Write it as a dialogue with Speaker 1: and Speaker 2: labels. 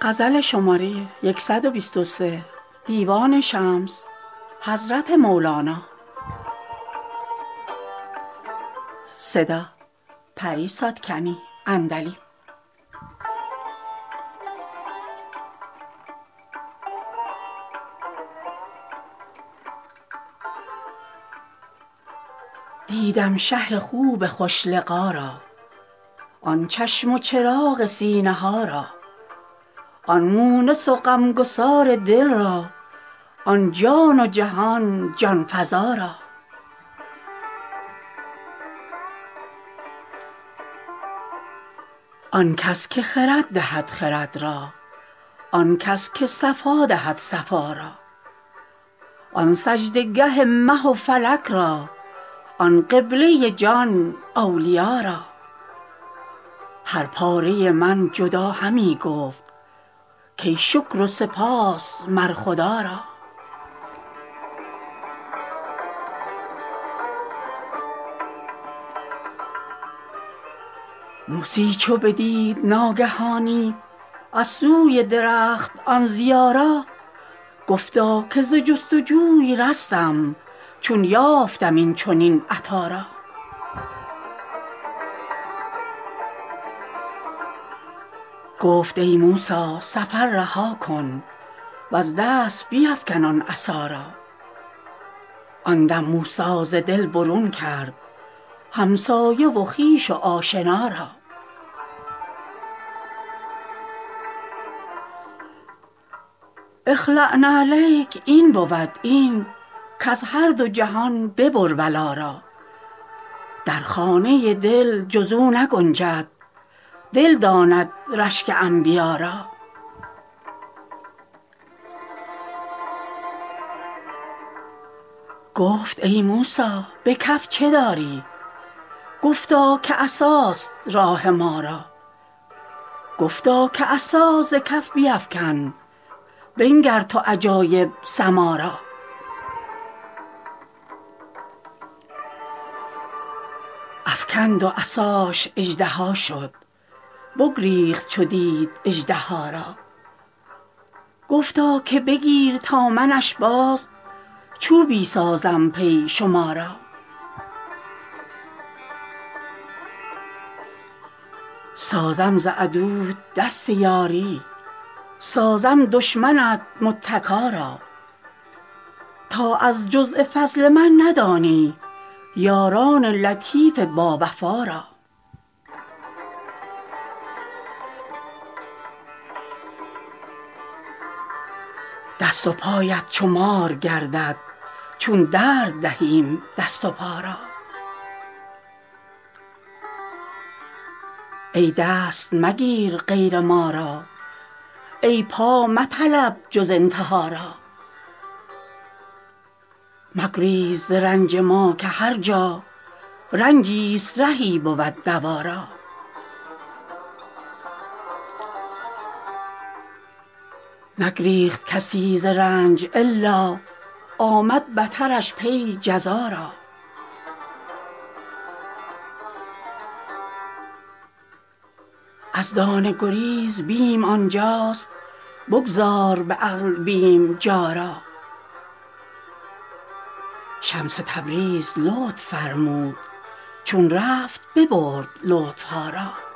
Speaker 1: دیدم شه خوب خوش لقا را، آن چشم و چراغ سینه ها را، آن مونس و غمگسار دل را، آن جان و جهان جان فزا را. آن کس که خرد دهد خرد را، آن کس که صفا دهد صفا را، آن سجده گه مه و فلک را، آن قبله جان اولیا را. هر پاره من جدا همی گفت کای شکر و سپاس مر خدا را. موسی چو بدید ناگهانی از سوی درخت آن ضیا را، گفتا که ز جست و جوی رستم چون یافتم این چنین عطا را. گفت ای موسی سفر رها کن وز دست بیفکن آن عصا را. آن دم موسی ز دل برون کرد همسایه و خویش و آشنا را. اخلع نعلیک این بود این کز هر دو جهان ببر ولا را. در خانه دل جز او نگنجد دل داند رشک انبیا را. گفت ای موسی به کف چه داری؟ گفتا که عصاست راه ما را. گفتا که عصا ز کف بیفکن بنگر تو عجایب سما را. افکند و عصاش اژدها شد بگریخت چو دید اژدها را. گفتا که بگیر تا منش باز چوبی سازم پی شما را. سازم ز عدوت دست یاری سازم دشمنت متکا را. تا از جزء فضل من ندانی یاران لطیف باوفا را. دست و پایت چو مار گردد چون درد دهیم دست و پا را. ای دست مگیر غیر ما را ای پا مطلب جز انتها را. مگریز ز رنج ما که هر جا رنجیست رهی بود دوا را. نگریخت کسی ز رنج الا آمد بترش پی جزا را. از دانه گریز بیم آن جاست بگذار به عقل بیم جا را. شمس تبریز لطف فرمود چون رفت ببرد لطف ها را.